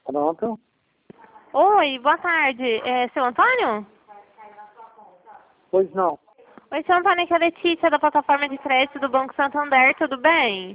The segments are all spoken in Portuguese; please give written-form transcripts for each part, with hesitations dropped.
Pronto. Oi, boa tarde. É seu Antônio? Pois não. Oi, seu Antônio, aqui é a Letícia da plataforma de crédito do Banco Santander, tudo bem?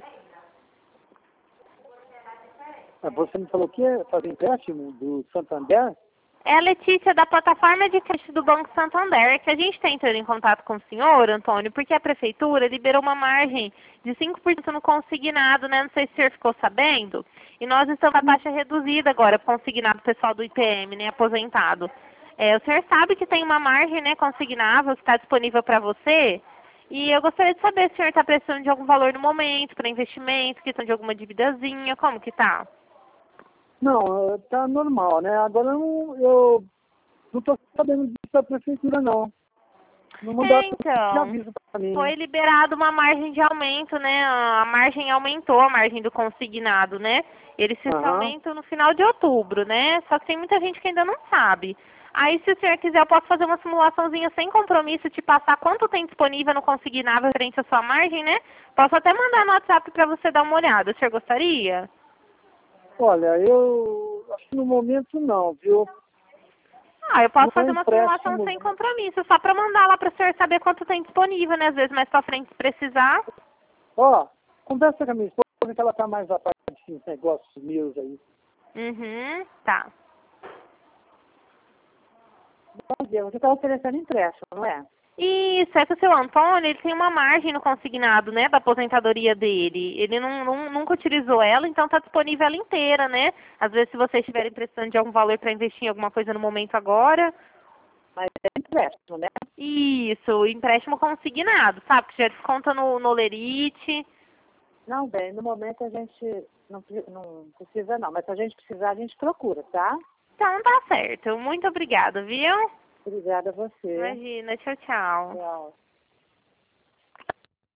Você me falou que ia fazer empréstimo do Santander? É a Letícia da plataforma de crédito do Banco Santander, que a gente está entrando em contato com o senhor, Antônio, porque a prefeitura liberou uma margem de 5% no consignado, né? Não sei se o senhor ficou sabendo. E nós estamos com a taxa reduzida agora, consignado pessoal do IPM, né? Aposentado. O senhor sabe que tem uma margem, né, consignável, que está disponível para você? E eu gostaria de saber se o senhor está precisando de algum valor no momento, para investimento, questão de alguma dívidazinha, como que tá? Não, tá normal, né? Agora eu não tô sabendo disso da prefeitura, não. Não mandaram de Então, aviso pra mim. foi liberado uma margem de aumento, né? A margem aumentou, a margem do consignado, né? Ele se Aham. aumenta no final de outubro, né? Só que tem muita gente que ainda não sabe. Aí, se o senhor quiser, eu posso fazer uma simulaçãozinha sem compromisso, te passar quanto tem disponível no consignável frente à sua margem, né? Posso até mandar no WhatsApp para você dar uma olhada. O senhor gostaria? Olha, eu acho que no momento não, viu? Eu posso Não é fazer uma simulação empréstimo. sem compromisso, só para mandar lá para o senhor saber quanto tem disponível, né? Às vezes mais para frente, se precisar. Ó, conversa com a minha esposa que ela tá mais à parte desses negócios meus aí. Uhum, tá. Bom dia, você está oferecendo empréstimo, não é? Isso, é que o seu Antônio, ele tem uma margem no consignado, né, da aposentadoria dele. Ele nunca utilizou ela, então está disponível ela inteira, né? Às vezes, se vocês estiverem precisando de algum valor para investir em alguma coisa no momento agora. Mas é empréstimo, né? Isso, empréstimo consignado, sabe? Que já desconta no Lerite. Não, bem, no momento a gente não precisa não, mas se a gente precisar, a gente procura, tá? Então tá certo. Muito obrigada, viu? Obrigada a você. Imagina, tchau, tchau. Tchau.